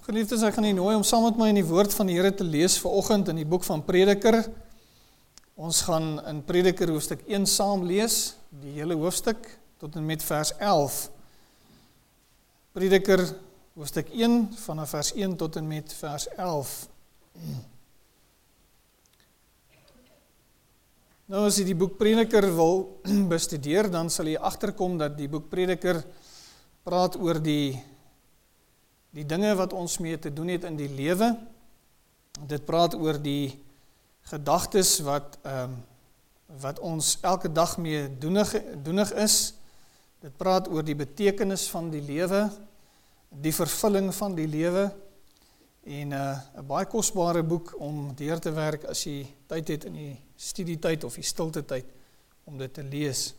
Geliefdes, ek gaan u nooi om saam met my in die woord van die Here te lees vanoggend in die boek van Prediker. Ons gaan in Prediker hoofstuk 1 saam lees, die hele hoofstuk tot en met vers 11. Prediker hoofstuk 1 vanaf vers 1 tot en met vers 11. Nou as jy die boek Prediker wil bestudeer, dan sal jy agterkom dat die boek Prediker praat oor die dinge wat ons mee te doen het in die lewe. Dit praat oor die gedagtes wat ons elke dag mee doenig is. Dit praat oor die betekenis van die lewe, die vervulling van die lewe, en 'n baie kosbare boek om deur te werk as jy tyd het in die studietyd of die stilte tyd om dit te lees.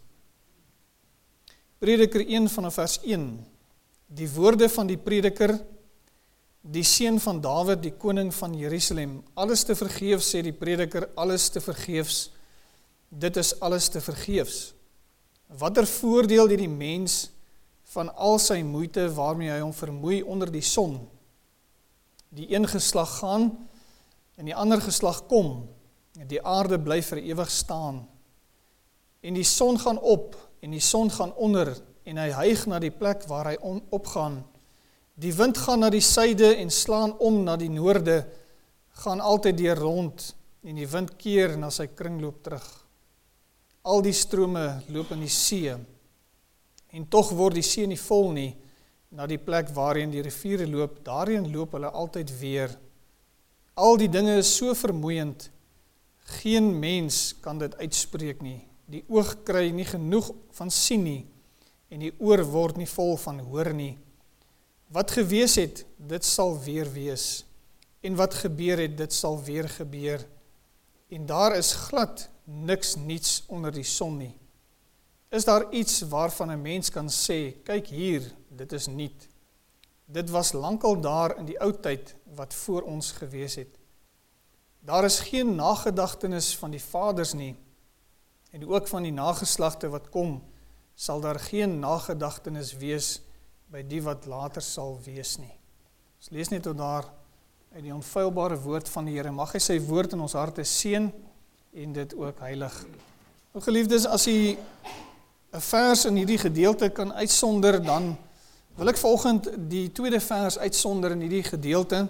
Prediker 1 vanaf vers 1. Die woorde van die prediker, die seun van Dawid, die koning van Jerusalem. Alles te vergeefs, sê die prediker, alles te vergeefs. Dit is alles te vergeefs. Watter voordeel het die mens van al sy moeite waarmee hy hom vermoei onder die son? Die een geslag gaan en die ander geslag kom. Die aarde bly vir ewig staan. En die son gaan op en die son gaan onder en hy hyg na die plek waar hy opgaan. Die wind gaan na die suide en slaan om na die noorde, gaan altyd deur rond en die wind keer na sy kringloop terug. Al die strome loop in die see en tog word die see nie vol nie. Na die plek waarheen die riviere loop, daarheen loop hulle altyd weer. Al die dinge is so vermoeiend, geen mens kan dit uitspreek nie. Die oog kry nie genoeg van sien nie, en die oor word nie vol van hoor nie. Wat gewees het, dit sal weer wees, en wat gebeur het, dit sal weer gebeur, en daar is glad niks onder die son nie. Is daar iets waarvan 'n mens kan sê, kyk hier, dit is niet. Dit was lankal daar in die ou tyd wat voor ons gewees het. Daar is geen nagedagtenis van die vaders nie, en ook van die nageslagte wat kom, sal daar geen nagedagtenis wees by die wat later sal wees nie. Ons lees net tot daar uit die onfeilbare woord van die Here. Mag hy sy woord in ons harte seën en dit ook heilig. O geliefdes, as jy 'n vers in hierdie gedeelte kan uitsonder, dan wil ek vanoggend die tweede vers uitsonder in hierdie gedeelte.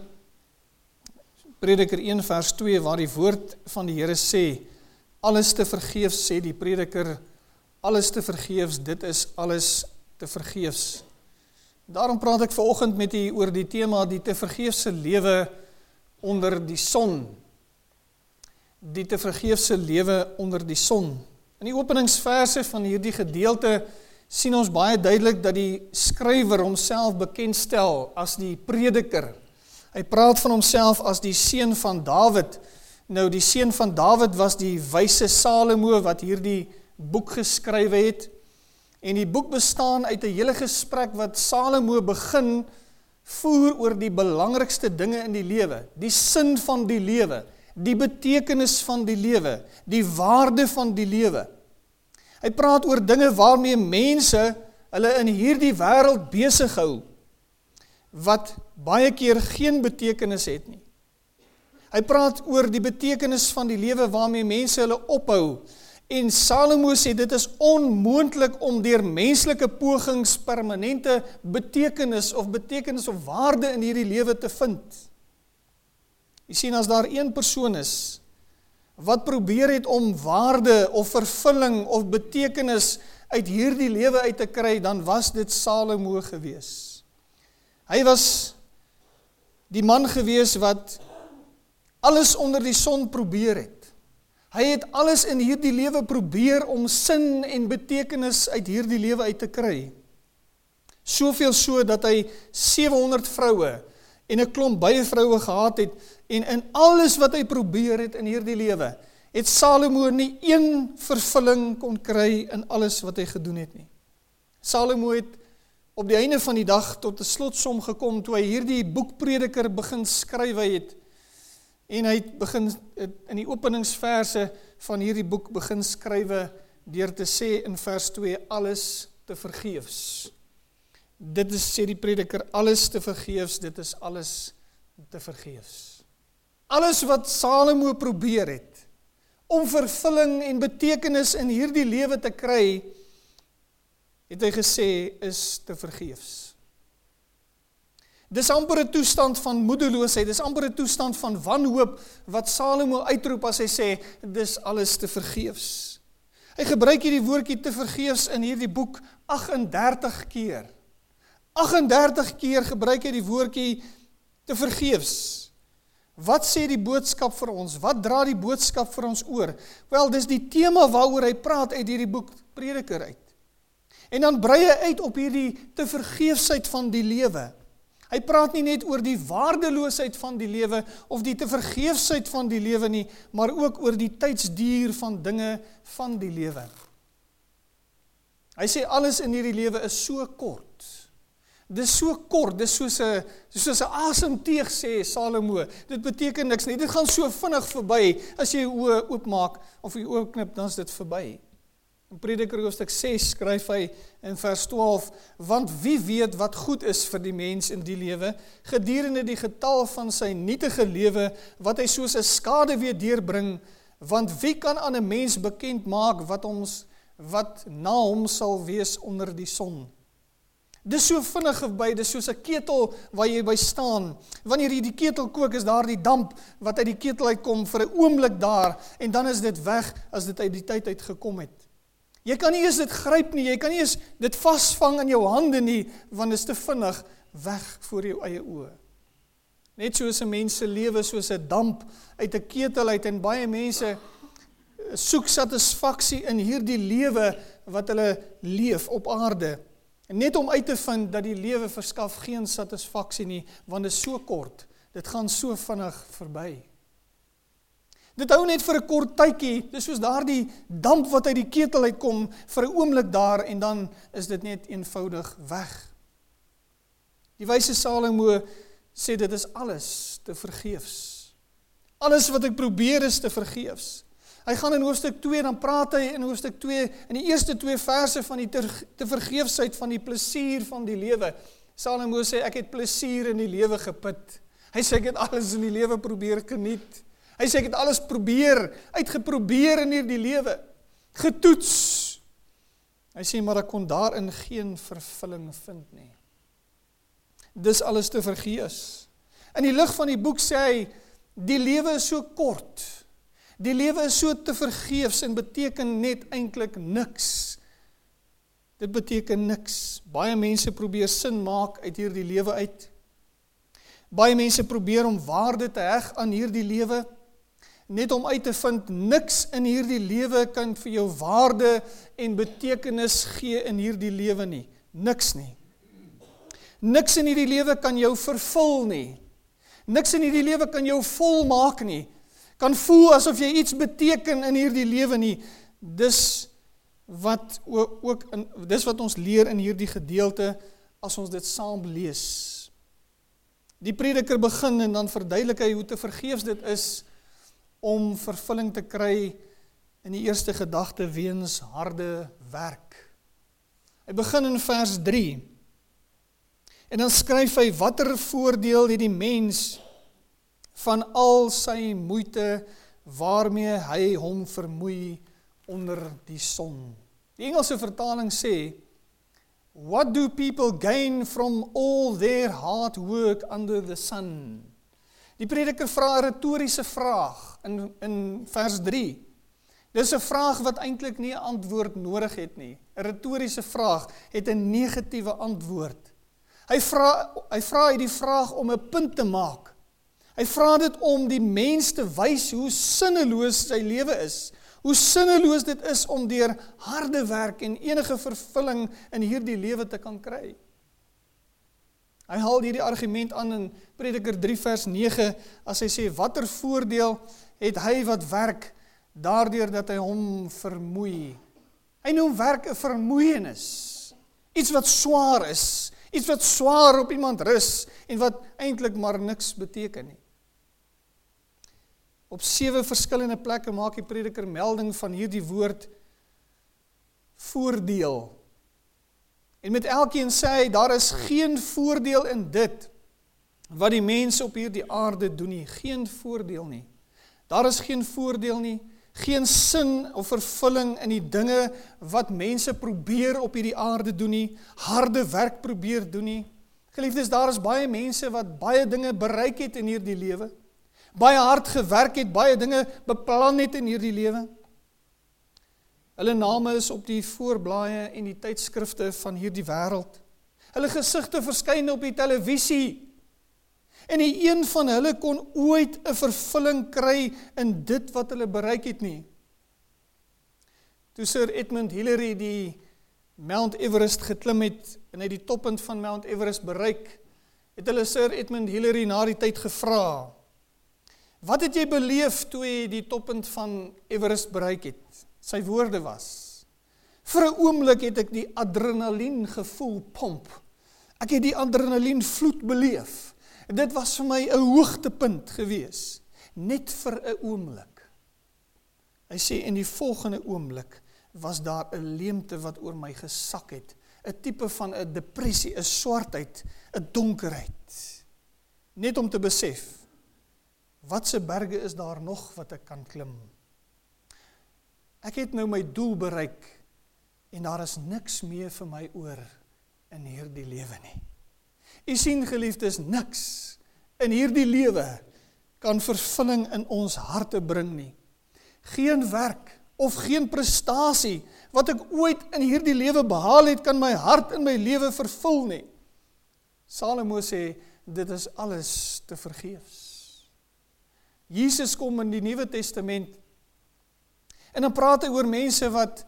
Prediker 1 vers 2, waar die woord van die Here sê, alles te vergeefs, sê die prediker, alles te vergeefs, dit is alles te vergeefs. Daarom praat ek vanoggend met u oor die tema, die te vergeefse lewe onder die son. Die te vergeefse lewe onder die son. In die openingsverse van hierdie gedeelte sien ons baie duidelik dat die skrywer homself bekendstel as die prediker. Hy praat van homself as die seun van Dawid. Nou, die seun van Dawid was die wyse Salomo wat hierdie boek geskrywe het. En die boek bestaan uit 'n hele gesprek wat Salomo begin voer oor die belangrikste dinge in die lewe, die sin van die lewe, die betekenis van die lewe, die waarde van die lewe. Hy praat oor dinge waarmee mense hulle in hierdie wêreld besig hou, wat baie keer geen betekenis het nie. Hy praat oor die betekenis van die lewe waarmee mense hulle ophou, en Salomo sê dit is onmoontlik om deur menslike pogings permanente betekenis of waarde in hierdie lewe te vind. Jy sien, as daar een persoon is wat probeer het om waarde of vervulling of betekenis uit hierdie lewe uit te kry, dan was dit Salomo gewees. Hy was die man gewees wat alles onder die son probeer het. Hy het alles in hierdie lewe probeer om sin en betekenis uit hierdie lewe uit te kry. Soveel so dat hy 700 vroue en 'n klomp byvroue gehad het, en in alles wat hy probeer het in hierdie lewe, het Salomo nie een vervulling kon kry in alles wat hy gedoen het nie. Salomo het op die einde van die dag tot 'n slotsom gekom toe hy hierdie boek Prediker begin skryf het. En hy het begin in die openingsverse van hierdie boek begin skrywe deur te sê in vers 2, alles te vergeefs. dit is, sê die prediker, alles te vergeefs, dit is alles te vergeefs. Alles wat Salomo probeer het, om vervulling en betekenis in hierdie lewe te kry, het hy gesê, is te vergeefs. Dis amper 'n toestand van moedeloosheid, dis amper 'n toestand van wanhoop, wat Salomo uitroep as hy sê, dis alles te vergeefs. Hy gebruik hierdie woordjie te vergeefs in hierdie boek 38 keer. 38 keer gebruik hy die woordjie te vergeefs. Wat sê die boodskap vir ons? Wat dra die boodskap vir ons oor? Wel, dis die tema waaroor hy praat uit hierdie boek Prediker uit. En dan brei hy uit op hierdie te vergeefsheid van die lewe. Hy praat nie net oor die waardeloosheid van die lewe of die te vergeefsheid van die lewe nie, maar ook oor die tydsduur van dinge van die lewe. Hy sê alles in hierdie lewe is so kort. Dis so kort, dis soos 'n asemteug, sê Salomo. Dit beteken niks nie. Dit gaan so vinnig verby. As jy oë oopmaak of jy oë knip, dan is dit verby. In Prediker hoofstuk 6 skryf hy in vers 12, want wie weet wat goed is vir die mens in die lewe, gedurende die getal van sy nietige lewe, wat hy soos 'n skade weer deurbring, want wie kan aan 'n mens bekend maak wat na hom sal wees onder die son? Dis so vinnig verby, dis soos 'n ketel waar jy by staan. Wanneer jy die ketel kook, is daar die damp wat uit die ketel uitkom vir 'n oomblik daar, en dan is dit weg as dit uit die tyd uitgekom het. Jy kan nie eens dit gryp nie, jy kan nie eens dit vasvang in jou hande nie, want dit is te vinnig weg voor jou eie oë. Net soos 'n mens se lewe soos 'n damp uit 'n ketel uit, en baie mense soek satisfaksie in hierdie lewe wat hulle leef op aarde. En net om uit te vind dat die lewe verskaf geen satisfaksie nie, want dit is so kort, dit gaan so vinnig verby. Dit hou net vir 'n kort tydjie, dis soos daardie damp wat uit die ketel uitkom, vir 'n oomblik daar, en dan is dit net eenvoudig weg. Die wyse Salomo sê dit is alles te vergeefs. Alles wat ek probeer is te vergeefs. Hy gaan in hoofstuk 2, dan praat hy in hoofstuk 2, in die eerste 2 verse van die te vergeefsheid van die plesier van die lewe. Salomo sê, ek het plesier in die lewe geput. Hy sê, ek het alles in die lewe probeer geniet. Hy sê, ek het alles uitgeprobeer in hierdie lewe, getoets. Hy sê, maar ek kon daarin geen vervulling vind nie. Dis alles te vergeefs. In die lig van die boek sê hy, die lewe is so kort, die lewe is so te vergeefs en beteken net eintlik niks. Dit beteken niks. Baie mense probeer sin maak uit hierdie lewe uit. Baie mense probeer om waarde te heg aan hierdie lewe, net om uit te vind, niks in hierdie lewe kan vir jou waarde en betekenis gee in hierdie lewe nie. Niks nie. Niks in hierdie lewe kan jou vervul nie. Niks in hierdie lewe kan jou volmaak nie. Kan voel asof jy iets beteken in hierdie lewe nie. Dis wat ons leer in hierdie gedeelte as ons dit saam lees. Die prediker begin en dan verduidelik hy hoe te vergeefs dit is om vervulling te kry in die eerste gedagte weens harde werk. Hy begin in vers 3 en dan skryf hy, watter voordeel het die mens van al sy moeite waarmee hy hom vermoei onder die son. Die Engelse vertaling sê, what do people gain from all their hard work under the sun? Die prediker vra 'n retoriese vraag in vers 3. Dis 'n vraag wat eintlik nie 'n antwoord nodig het nie. 'n Retoriese vraag het 'n negatiewe antwoord. Hy vra die vraag om 'n punt te maak. Hy vra dit om die mens te wys hoe sinneloos sy lewe is. Hoe sinneloos dit is om deur harde werk en enige vervulling in hierdie lewe te kan kry. Hy haal hierdie argument aan in Prediker 3 vers 9 as hy sê, watter voordeel het hy wat werk daardeur dat hy hom vermoei. Hy noem werk 'n vermoeienis. Iets wat swaar is. Iets wat swaar op iemand rus en wat eintlik maar niks beteken nie. Op 7 verskillende plekke maak die prediker melding van hierdie woord voordeel. En met elkeen sê hy, daar is geen voordeel in dit, wat die mense op hierdie aarde doen nie. Geen voordeel nie. Daar is geen voordeel nie, geen sin of vervulling in die dinge wat mense probeer op hierdie aarde doen nie, harde werk probeer doen nie. Geliefdes, daar is baie mense wat baie dinge bereik het in hierdie lewe, baie hard gewerk het, baie dinge beplan het in hierdie lewe. Hulle name is op die voorblaaie en die tydskrifte van hierdie wêreld. Hulle gesigte verskyn op die televisie. En nie een van hulle kon ooit 'n vervulling kry in dit wat hulle bereik het nie. Toe Sir Edmund Hillary die Mount Everest geklim het en hy die toppunt van Mount Everest bereik, het hulle Sir Edmund Hillary na die tyd gevra, wat het jy beleef toe jy die toppunt van Everest bereik het? Sy woorde was, vir 'n oomblik het ek die adrenalien gevoel pomp. Ek het die adrenalien vloed beleef. Dit was vir my 'n hoogtepunt gewees, net vir 'n oomblik. Hy sê, in die volgende oomblik was daar 'n leemte wat oor my gesak het, 'n tipe van 'n depressie, 'n swartheid, 'n donkerheid. Net om te besef, watse berge is daar nog wat ek kan klim? Ek het nou my doel bereik, en daar is niks meer vir my oor in hierdie lewe nie. U sien, geliefdes, niks in hierdie lewe kan vervulling in ons harte bring nie. Geen werk of geen prestasie wat ek ooit in hierdie lewe behaal het, kan my hart in my lewe vervul nie. Salomo sê, dit is alles te vergeefs. Jesus kom in die Nuwe Testament en dan praat hy oor mense wat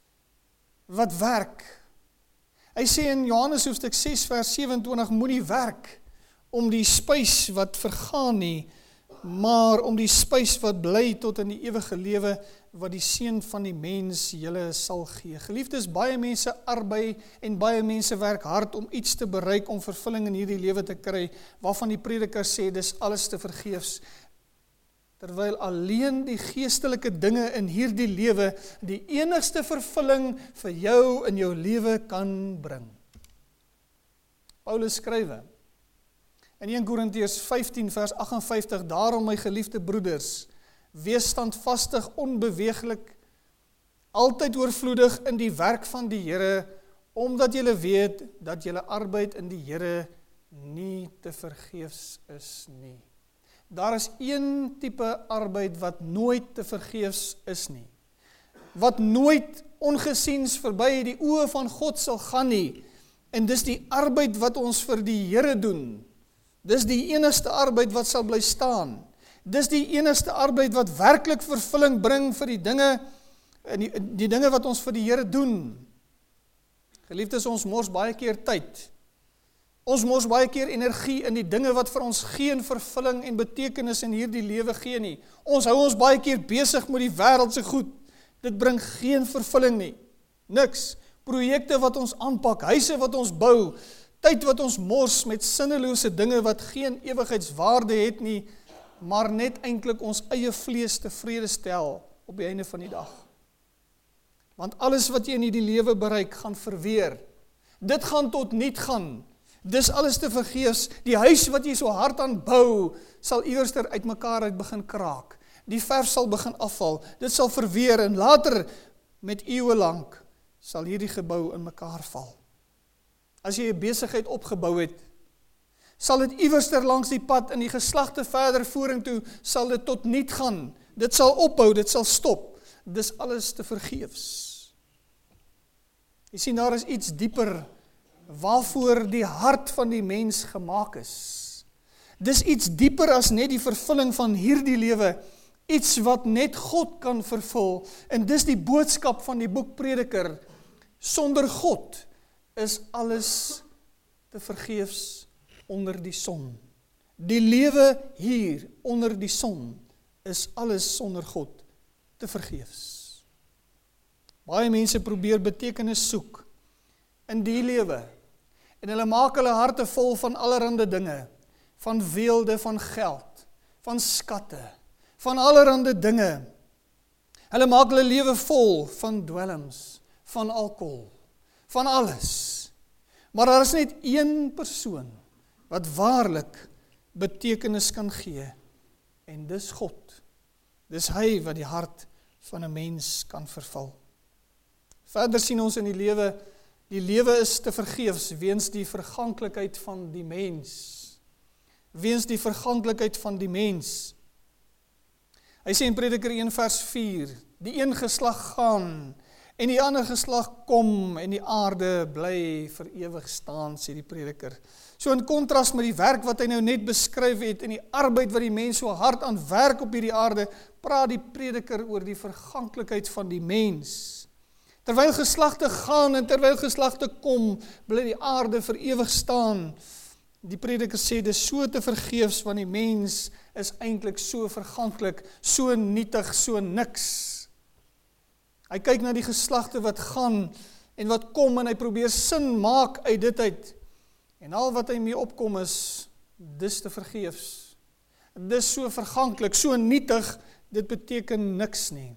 werk. Hy sê in Johannes hoofstuk 6 vers 27, moenie werk om die spys wat vergaan nie, maar om die spys wat bly tot in die ewige lewe, wat die Seun van die mens julle sal gee. Geliefdes, baie mense arbei en baie mense werk hard om iets te bereik, om vervulling in hierdie lewe te kry, waarvan die prediker sê, dis alles te vergeefs. Terwyl alleen die geestelike dinge in hierdie lewe die enigste vervulling vir jou in jou lewe kan bring. Paulus skrywe in 1 Korintiërs 15 vers 58, daarom my geliefde broeders, wees standvastig, onbeweeglik, altyd oorvloedig in die werk van die Here, omdat julle weet dat julle arbeid in die Here nie te vergeefs is nie. Daar is een tipe arbeid wat nooit te vergeefs is nie. Wat nooit ongesiens verby die oë van God sal gaan nie. En dis die arbeid wat ons vir die Here doen. Dis die enigste arbeid wat sal bly staan. Dis die enigste arbeid wat werklik vervulling bring vir die dinge wat ons vir die Here doen. Geliefdes, ons mors baie keer tyd. Ons mors baie keer energie in die dinge wat vir ons geen vervulling en betekenis in hierdie lewe gee nie. Ons hou ons baie keer besig met die wêreldse goed. Dit bring geen vervulling nie. Niks. Projekte wat ons aanpak, huise wat ons bou, tyd wat ons mors met sinnelose dinge wat geen ewigheidswaarde het nie, maar net eintlik ons eie vlees tevrede stel op die einde van die dag. Want alles wat jy in hierdie lewe bereik, gaan verweer. Dit gaan tot niet gaan. Dis alles te vergeefs. Die huis wat jy so hard aan bou, sal iewers uit mekaar uit begin kraak. Die verf sal begin afval. Dit sal verweer en later met eeue lank sal hierdie gebou in mekaar val. As jy 'n besigheid opgebou het, sal dit iewers langs die pad in die geslagte verder vorentoe sal dit tot niet gaan. Dit sal ophou, dit sal stop. Dis alles te vergeefs. Jy sien, daar is iets dieper waarvoor die hart van die mens gemaak is. Dis iets dieper as net die vervulling van hierdie lewe, iets wat net God kan vervul, en dis die boodskap van die boek Prediker. Sonder God is alles te vergeefs onder die son. Die lewe hier onder die son is alles sonder God te vergeefs. Baie mense probeer betekenis soek in die lewe, en hulle maak hulle harte vol van allerhande dinge, van weelde, van geld, van skatte, van allerhande dinge. Hulle maak hulle lewe vol van dwelms, van alkohol, van alles. Maar daar is net een persoon wat waarlik betekenis kan gee, en dis God. Dis hy wat die hart van 'n mens kan vervul. Verder sien ons in die lewe is te vergeefs weens die verganklikheid van die mens. Weens die verganklikheid van die mens. Hy sê in Prediker 1 vers 4, die een geslag gaan, en die ander geslag kom, en die aarde bly vir ewig staan, sê die Prediker. So in kontras met die werk wat hy nou net beskryf het, en die arbeid wat die mens so hard aan werk op hierdie aarde, praat die Prediker oor die verganklikheid van die mens. Terwyl geslagte gaan en terwyl geslagte kom, bly die aarde vir ewig staan. Die Prediker sê, dis so te vergeefs, want die mens is eintlik so verganklik, so nietig, so niks. Hy kyk na die geslagte wat gaan en wat kom, en hy probeer sin maak uit dit uit. En al wat hy mee opkom is, dis te vergeefs. Dis so verganklik, so nietig, dit beteken niks nie.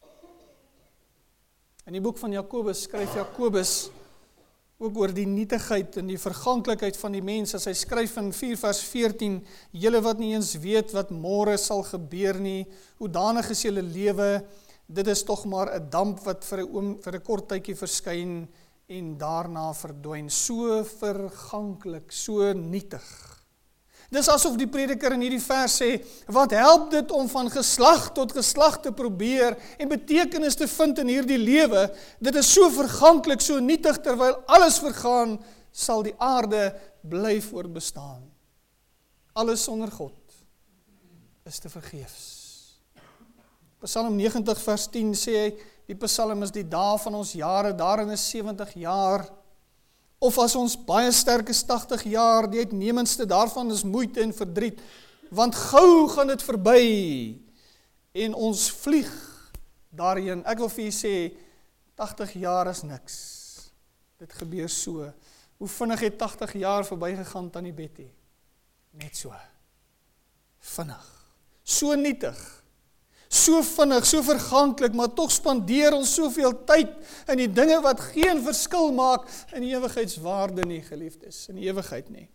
In die boek van Jakobus skryf Jakobus ook oor die nietigheid en die verganklikheid van die mens, as hy skryf in 4 vers 14, julle wat nie eens weet wat môre sal gebeur nie, hoedanig is julle lewe, dit is tog maar 'n damp wat vir 'n kort tydjie verskyn en daarna verdwyn, so verganklik, so nietig. Dis asof die Prediker in hierdie vers sê, wat help dit om van geslag tot geslag te probeer en betekenis te vind in hierdie lewe? Dit is so verganklik, so nietig, terwyl alles vergaan, sal die aarde bly voortbestaan. Alles sonder God is te vergeefs. Psalm 90 vers 10 sê hy, die Psalm is die dae van ons jare, daarin is 70 jaar, of as ons baie sterk is 80 jaar, die uitnemendste daarvan is moeite en verdriet, want gou gaan dit verby, en ons vlieg daarheen. Ek wil vir julle sê, 80 jaar is niks. Dit gebeur so. Hoe vinnig het 80 jaar verbygegaan Tannie Betty? Net so. Vinnig. So nietig. So vinnig, so verganklik, maar tog spandeer ons soveel tyd in die dinge wat geen verskil maak in die ewigheidswaarde nie, geliefdes, in die ewigheid nie.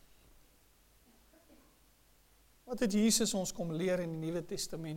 Wat het Jesus ons kom leer in die Nuwe Testament?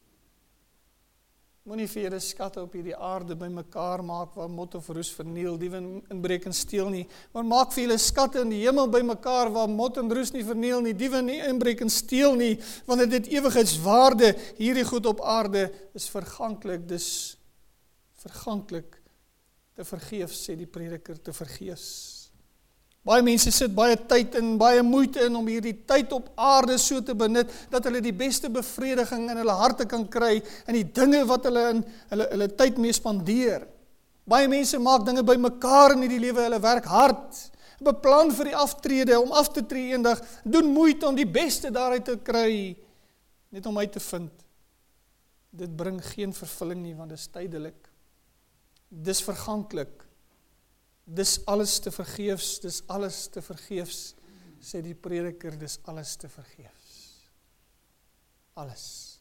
Moenie vir julle skatte op hierdie aarde bymekaar maak waar mot of roes verniel, diewe inbreek en steel nie, maar maak vir julle skatte in die hemel bymekaar waar mot en roes nie verniel nie, diewe nie inbreek en steel nie, want dit ewigheidswaarde, hierdie goed op aarde is verganklik, dis verganklik, te vergeefs, sê die Prediker, te vergeefs. Baie mense sit baie tyd en baie moeite in om hierdie tyd op aarde so te benut, dat hulle die beste bevrediging in hulle harte kan kry, en die dinge wat hulle in hulle tyd mee spandeer. Baie mense maak dinge bymekaar in hierdie lewe, hulle werk hard, beplan vir die aftrede, om af te tree eendag, doen moeite om die beste daaruit te kry, net om uit te vind. Dit bring geen vervulling nie, want dit is tydelik. Dis verganklik. Dis alles te vergeefs, dis alles te vergeefs, sê die Prediker, dis alles te vergeefs. Alles.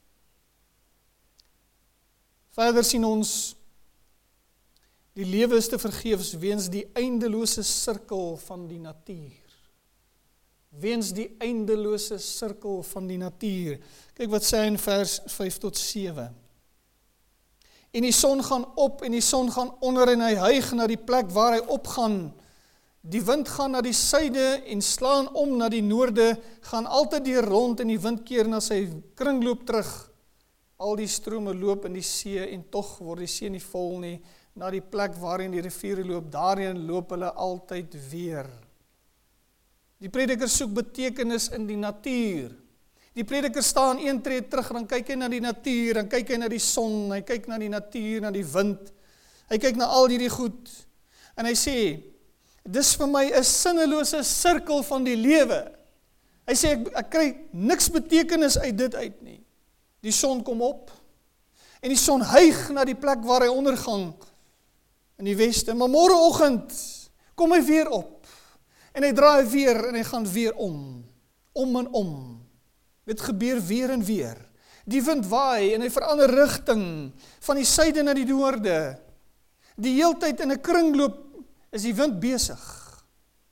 Verder sien ons, die lewe is te vergeefs weens die eindelose sirkel van die natuur. Weens die eindelose sirkel van die natuur. Kyk wat sê in vers 5 tot 7. En die son gaan op en die son gaan onder en hy hyg na die plek waar hy opgaan. Die wind gaan na die suide en slaan om na die noorde, gaan altyd deur rond en die wind keer na sy kringloop terug. Al die strome loop in die see en tog word die see nie vol nie. Na die plek waarin die riviere loop, daarin loop hulle altyd weer. Die Prediker soek betekenis in die natuur. Die Prediker staan een tree terug, dan kyk hy na die natuur, dan kyk hy na die son, hy kyk na die natuur, na die wind, hy kyk na al hierdie goed, en hy sê, dis vir my 'n sinnelose sirkel van die lewe. Hy sê, ek kry niks betekenis uit dit uit nie. Die son kom op, en die son hyg na die plek waar hy ondergang, in die weste, maar môreoggend kom hy weer op, en hy draai weer, en hy gaan weer om en om. Dit gebeur weer en weer. Die wind waai en hy verander rigting van die suide na die noorde. Die heeltyd in 'n kringloop is die wind besig.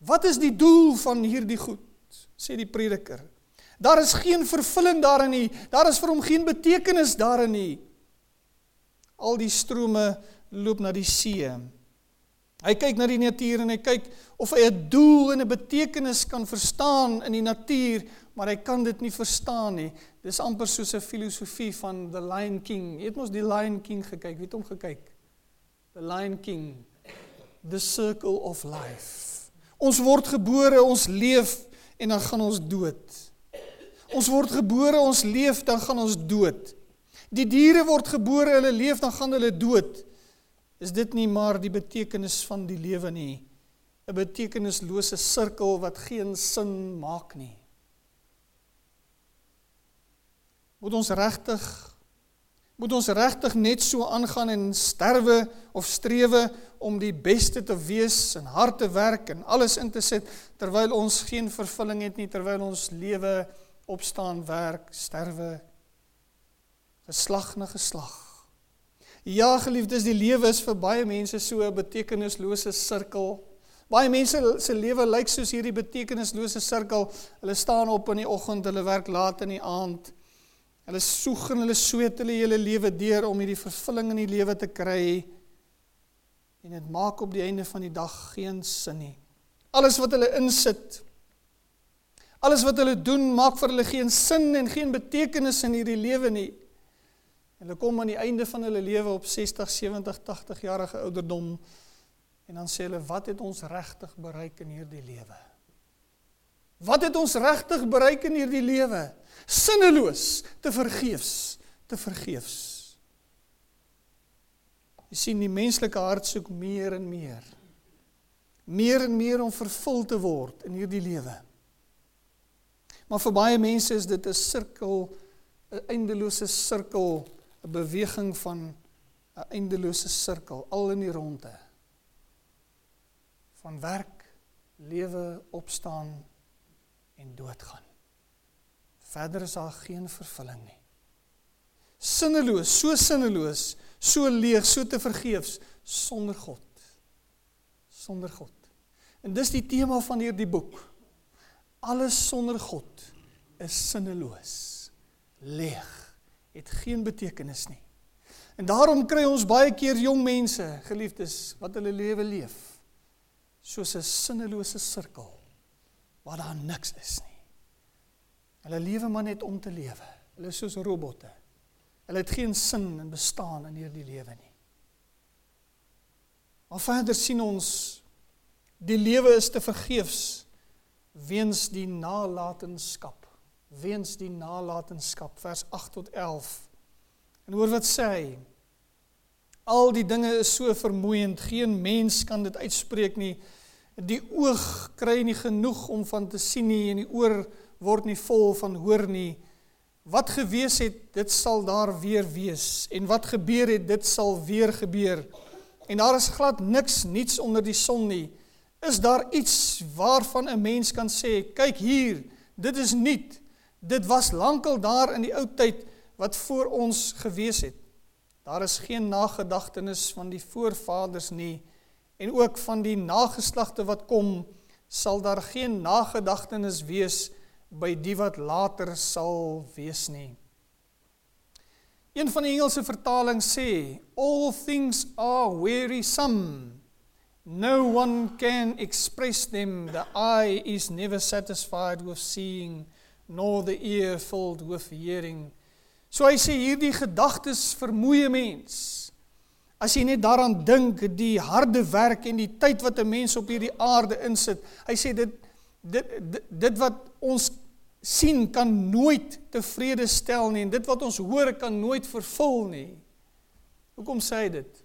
Wat is die doel van hierdie goed? Sê die prediker. Daar is geen vervulling daarin nie. Daar is vir hom geen betekenis daarin nie. Al die strome loop na die see. Hy kyk na die natuur en hy kyk of hy 'n doel en 'n betekenis kan verstaan in die natuur, maar hy kan dit nie verstaan nie. Dis amper soos 'n filosofie van The Lion King. Jy het mos die Lion King gekyk, wie het hom gekyk? The Lion King, The Circle of Life. Ons word gebore, ons leef en dan gaan ons dood. Ons word gebore, ons leef, dan gaan ons dood. Die diere word gebore, hulle leef, dan gaan hulle dood. Is dit nie maar die betekenis van die lewe nie? 'n betekenislose sirkel wat geen sin maak nie. Moet ons regtig net so aangaan en sterwe of strewe om die beste te wees en hard te werk en alles in te sit, terwyl ons geen vervulling het nie, terwyl ons lewe opstaan, werk, sterwe, geslag na geslag. Ja, geliefdes, die lewe is vir baie mense so 'n betekenislose sirkel. Baie mense se lewe lyk soos hierdie betekenislose sirkel. Hulle staan op in die oggend, hulle werk laat in die aand. Hulle soeg en hulle sweet hulle hele lewe deur om hierdie vervulling in die lewe te kry. En dit maak op die einde van die dag geen sin nie. Alles wat hulle insit, alles wat hulle doen, maak vir hulle geen sin en geen betekenis in hierdie lewe nie. Hulle kom aan die einde van hulle lewe op 60, 70, 80 jarige ouderdom en dan sê hulle, wat het ons regtig bereik in hierdie lewe? Wat het ons regtig bereik in hierdie lewe? Sinneloos, te vergeefs. Jy sien, die menslike hart soek meer en meer. Meer en meer om vervul te word in hierdie lewe. Maar vir baie mense is dit 'n sirkel, 'n eindelose sirkel, 'n beweging van 'n eindelose sirkel, al in die ronde. Van werk, lewe, opstaan en doodgaan. Verder is daar geen vervulling nie. Sinneloos, so leeg, so te vergeefs, sonder God. Sonder God. En dis die tema van hierdie boek. Alles sonder God is sinneloos, leeg, het geen betekenis nie. En daarom kry ons baie keer jong mense, geliefdes, wat hulle lewe leef, soos 'n sinnelose sirkel, waar daar niks is nie. Hulle lewe maar net om te lewe. Hulle is soos robotte. Hulle het geen sin en bestaan in hierdie lewe nie. Maar verder sien ons, die lewe is te vergeefs, weens die nalatenskap. Weens die nalatenskap, vers 8 tot 11. En hoor wat sê hy, al die dinge is so vermoeiend, geen mens kan dit uitspreek nie, die oog kry nie genoeg om van te sien nie, en die oor word nie vol van hoor nie. Wat gewees het, dit sal daar weer wees, en wat gebeur het, dit sal weer gebeur. En daar is glad niets onder die son nie. Is daar iets waarvan 'n mens kan sê, kyk hier, dit is nuut, dit was lankal daar in die ou tyd, wat voor ons gewees het. Daar is geen nagedagtenis van die voorvaders nie, en ook van die nageslagte wat kom, sal daar geen nagedagtenis wees by die wat later sal wees nie. Een van die Engelse vertalings sê, all things are wearisome. No one can express them. The eye is never satisfied with seeing, nor the ear filled with hearing. So hy sê, hierdie gedagtes vermoei 'n mens. As jy net daaraan dink, die harde werk en die tyd wat 'n mens op hierdie aarde insit, hy sê dit wat ons sien kan nooit tevrede stel nie, en dit wat ons hoor kan nooit vervul nie. Hoekom sê hy dit?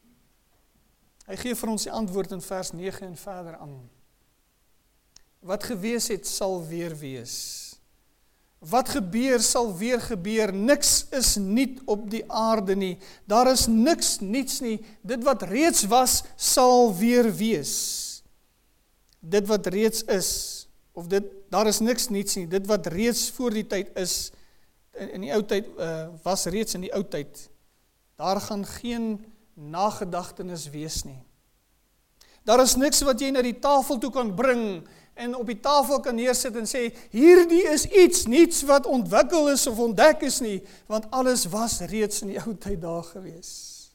Hy gee vir ons die antwoord in vers 9 en verder aan. Wat gewees het, sal weer wees. Wat gebeur, sal weer gebeur. Niks is nuut op die aarde nie. Daar is niks niets nie. Dit wat reeds was, sal weer wees. Dit wat reeds is, daar is niks niets nie. Dit wat reeds voor die tyd is, in die ou tyd, was reeds in die ou tyd. Daar gaan geen nagedagtenis wees nie. Daar is niks wat jy na die tafel toe kan bring en op die tafel kan neersit en sê, hierdie is niets wat ontwikkel is of ontdek is nie, want alles was reeds in die ou tyd daar gewees.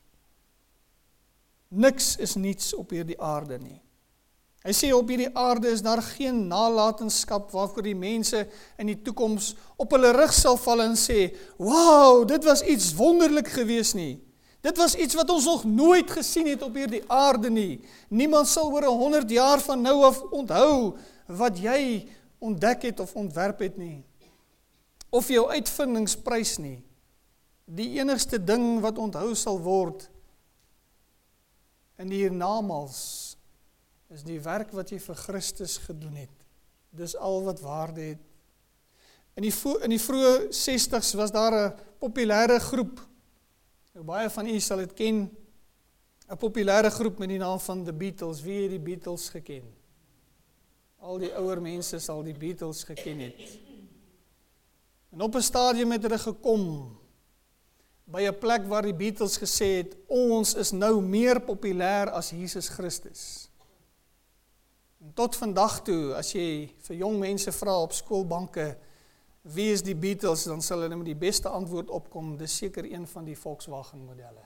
Niks is niets op hierdie aarde nie. Hy sê op hierdie aarde is daar geen nalatenskap waarvoor die mense in die toekoms op hulle rug sal val en sê, wow, dit was iets wonderlik gewees nie. Dit was iets wat ons nog nooit gesien het op hierdie aarde nie. Niemand sal oor 100 jaar van nou af onthou wat jy ontdek het of ontwerp het nie. Of jou uitvindingsprys nie. Die enigste ding wat onthou sal word in die hiernamaals is die werk wat jy vir Christus gedoen het. Dis al wat waarde het. In die vroeë 60s was daar 'n populêre groep. Nou, baie van u sal dit ken. 'n Populêre groep met die naam van The Beatles. Wie het die Beatles geken? Al die ouer mense sal die Beatles geken het. En op 'n stadium het hulle gekom by 'n plek waar die Beatles gesê het, ons is nou meer populêr as Jesus Christus. En tot vandag toe, as jy vir jong mense vra op skoolbanke, wie is die Beatles, dan sal hulle met die beste antwoord opkom, dis seker een van die Volkswagen modelle.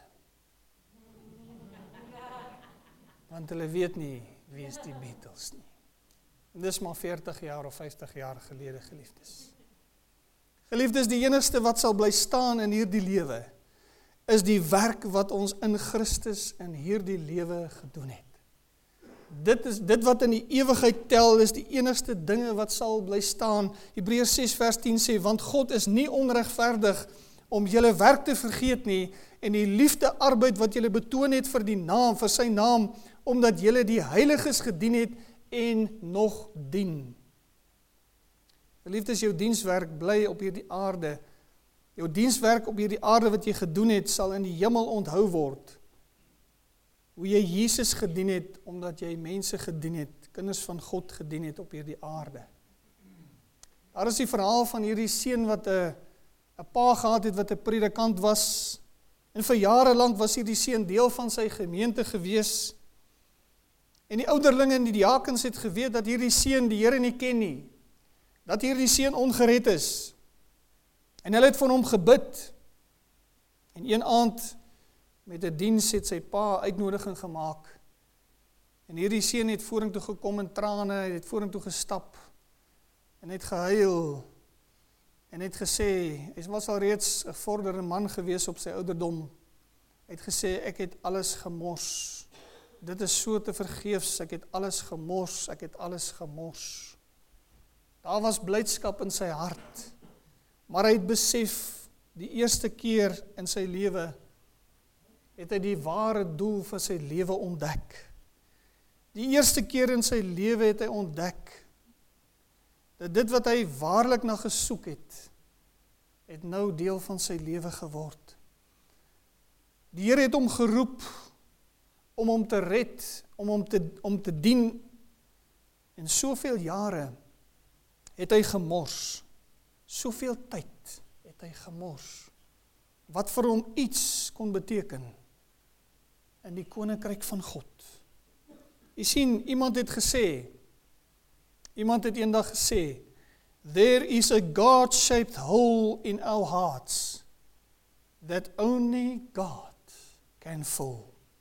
Want hulle weet nie, wie is die Beatles nie. En dis maar 40 jaar of 50 jaar gelede, geliefdes. Geliefdes, die enigste wat sal bly staan in hierdie lewe, is die werk wat ons in Christus in hierdie lewe gedoen het. Dit wat in die ewigheid tel, is die enigste dinge wat sal bly staan. Hebreërs 6 vers 10 sê, want God is nie onregverdig om julle werk te vergeet nie, en die liefde arbeid wat julle betoon het vir die naam, vir sy naam, omdat julle die heiliges gedien het en nog dien. Geliefdes, jou dienswerk bly op hierdie aarde. Jou dienswerk op hierdie aarde wat jy gedoen het, sal in die hemel onthou word. Hoe jy Jesus gedien het, omdat jy mense gedien het, kinders van God gedien het op hierdie aarde. Daar is die verhaal van hierdie seun wat 'n pa gehad het wat 'n predikant was, en vir jare lank was hierdie seun deel van sy gemeente gewees, en die ouderlinge en die diakens het geweet dat hierdie seun die Here nie ken nie, dat hierdie seun ongered is, en hulle het vir hom gebid, en een aand met 'n diens het sy pa uitnodiging gemaak, en hierdie seun het vorentoe gekom in trane, hy het vorentoe gestap, en het gehuil, en het gesê, hy was al reeds 'n vorderde man gewees op sy ouderdom, hy het gesê, ek het alles gemors, dit is so te vergeefs, ek het alles gemors, daar was blydskap in sy hart, maar hy het besef, die eerste keer in sy lewe, het hy die ware doel van sy lewe ontdek. Die eerste keer in sy lewe het hy ontdek, dat dit wat hy waarlik na gesoek het nou deel van sy lewe geword. Die Here het hom geroep, om hom te red, om te dien, en soveel jare het hy gemors, soveel tyd het hy gemors, wat vir hom iets kon beteken, in die koninkryk van God. Jy sien, iemand het eendag gesê, there is a God-shaped hole in our hearts, that only God can fill.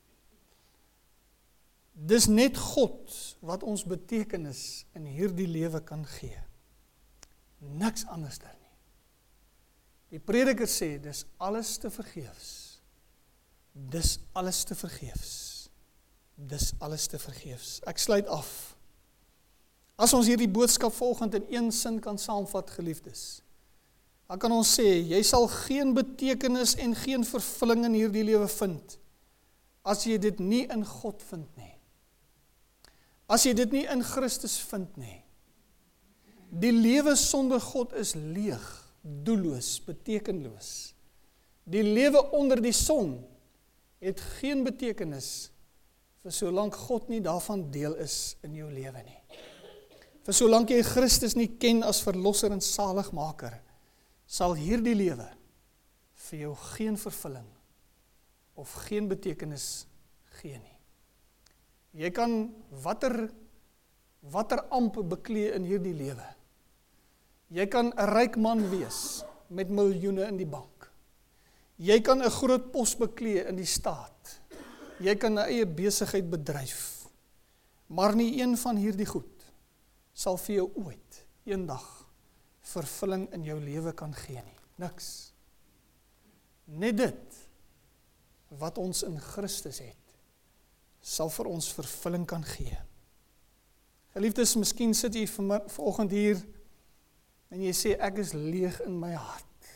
Dis net God wat ons betekenis in hierdie lewe kan gee. Niks anders daar nie. Die prediker sê, dis alles te vergeefs. Dis alles te vergeefs. Dis alles te vergeefs. Ek sluit af. As ons hierdie boodskap volgend in een sin kan saamvat, geliefdes, dan kan ons sê, jy sal geen betekenis en geen vervulling in hierdie lewe vind, as jy dit nie in God vind nie. As jy dit nie in Christus vind nie. Die lewe sonder God is leeg, doelloos, betekenloos. Die lewe onder die son het geen betekenis vir solank God nie daarvan deel is in jou lewe nie. Vir solank jy Christus nie ken as verlosser en saligmaker, sal hierdie lewe vir jou geen vervulling of geen betekenis gee nie. Jy kan watter amp beklee in hierdie lewe. Jy kan 'n ryk man wees met miljoene in die bank. Jy kan 'n groot pos beklee in die staat. Jy kan 'n eie besigheid bedryf. Maar nie een van hierdie goed sal vir jou ooit eendag vervulling in jou lewe kan gee nie. Niks. Net dit wat ons in Christus het, sal vir ons vervulling kan gee. Geliefdes, miskien sit jy vanoggend hier en jy sê ek is leeg in my hart.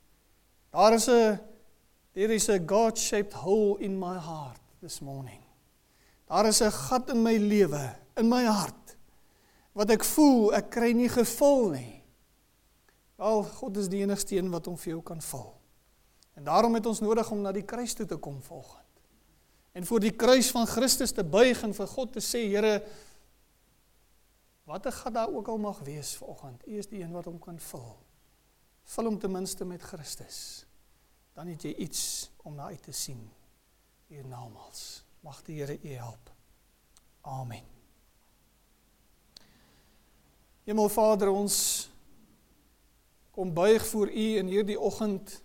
There is a God-shaped hole in my heart this morning. Daar is 'n gat in my lewe, in my hart, wat ek voel, ek kry nie gevul nie. Wel, God is die enigste een wat hom vir jou kan vul. En daarom het ons nodig om na die kruis toe te kom volgend. En voor die kruis van Christus te buig en vir God te sê, Here, wat 'n gat daar ook al mag wees vanoggend, U is die een wat hom kan vul. Vul hom ten minste met Christus. Dan het jy iets om na uit te sien hiernamaals. Mag die Here U help. Amen. Hemelvader, ons kom buig voor U in hierdie oggend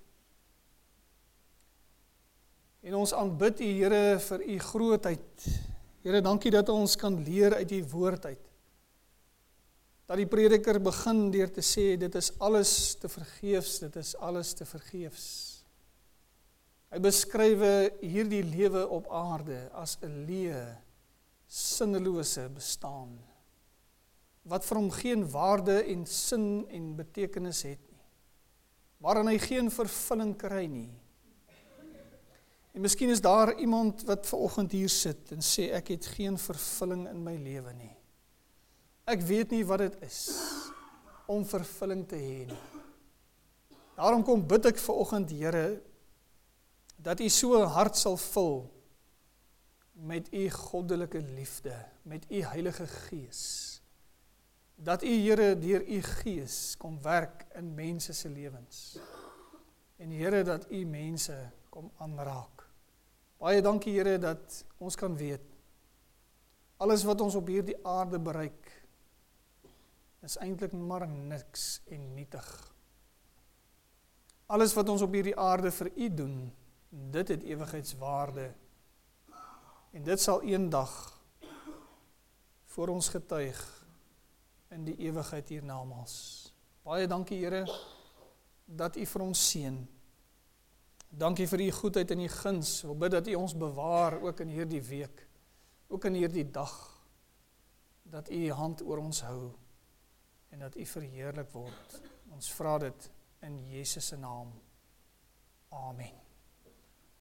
en ons aanbid U, Here, vir U grootheid. Here, dankie dat ons kan leer uit U woord uit. Dat die prediker begin deur te sê, dit is alles te vergeefs, dit is alles te vergeefs. Hy beskryf hierdie lewe op aarde as 'n leë, sinnelose bestaan, wat vir hom geen waarde en sin en betekenis het nie, waarin hy geen vervulling kry nie. En miskien is daar iemand wat vanoggend hier sit en sê, ek het geen vervulling in my lewe nie. Ek weet nie wat dit is om vervulling te hê nie. Daarom kom bid ek vanoggend, Here, dat U so 'n hart sal vul met U goddelike liefde, met U Heilige Gees. Dat U, Here, deur U Gees kom werk in mense se lewens. En Here, dat U mense kom aanraak. Baie dankie, Here, dat ons kan weet, alles wat ons op hierdie aarde bereik, is eintlik maar niks en nietig. Alles wat ons op hierdie aarde vir U doen, dit het ewigheidswaarde. En dit sal eendag voor ons getuig in die ewigheid hiernamaals. Baie dankie, Here, dat U vir ons seën. Dankie vir U goedheid en U guns. Wil bid dat U ons bewaar ook in hierdie week, ook in hierdie dag, dat U U hand oor ons hou en dat U verheerlik word. Ons vra dit in Jesus se naam. Amen.